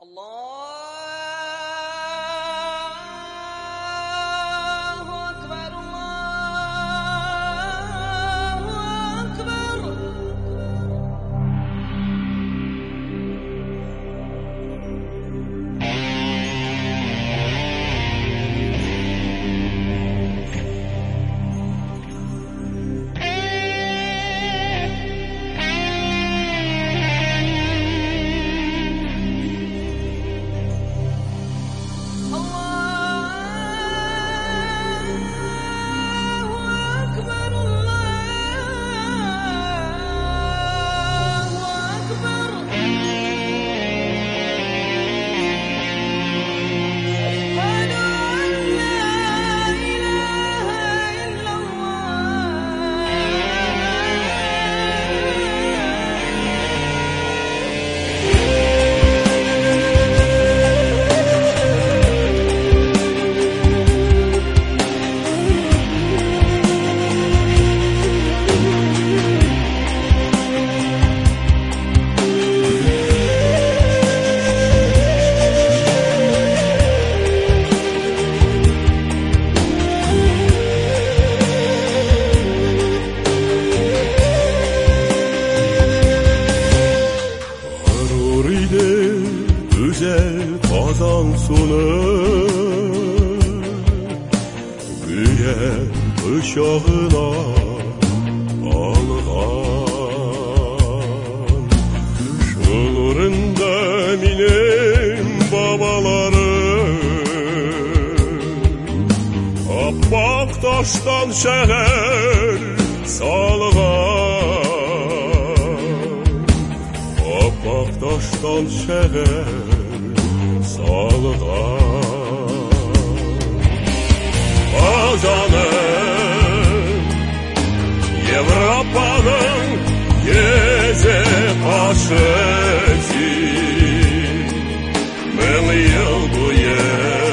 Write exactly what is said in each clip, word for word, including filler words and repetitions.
Allahu Ekber, Allahu Ekber. Kazan sonu büyük ışığına alğan şunurunda benim babalarım appak taştan şehir salğan appak taştan şehir salğan Kazanım Evropa'nın gece paşası bin yıl boyu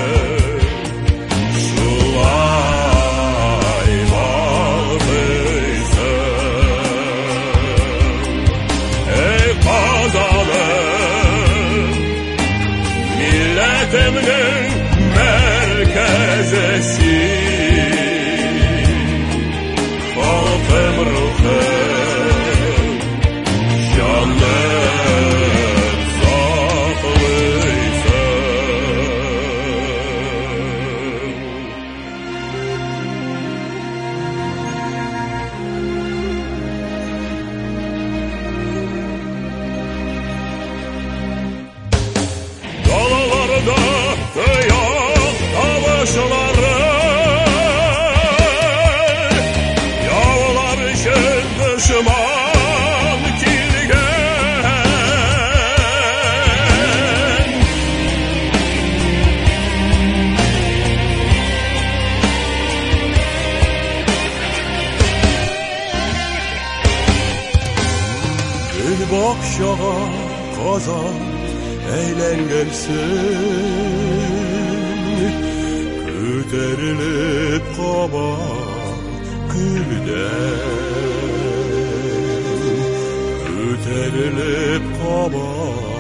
şulay varmışsın. Ey Kazanım milletiminin merkezesi halkım ruhum canım saklıysan. Dağlarda kıyak tavışları yağlar için düşman kilgen bir bakşağa Kazan eğlen gelsin Küterilip kaba gülden Küterilip kaba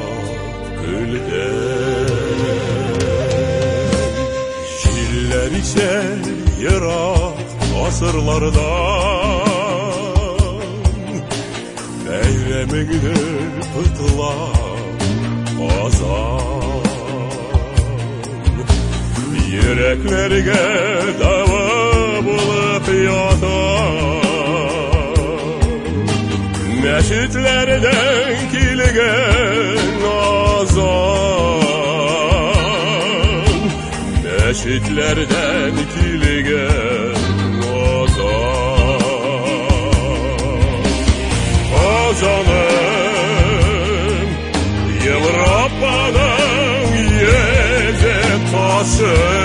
gülden Şiller ise yırak asırlardan Beyremindir pıtlar Kazan yüreklerge dava bulup yatan meşitlerden kilgen azan meşitlerden kilgen azan Kazanım Evropa'nın yedi taşı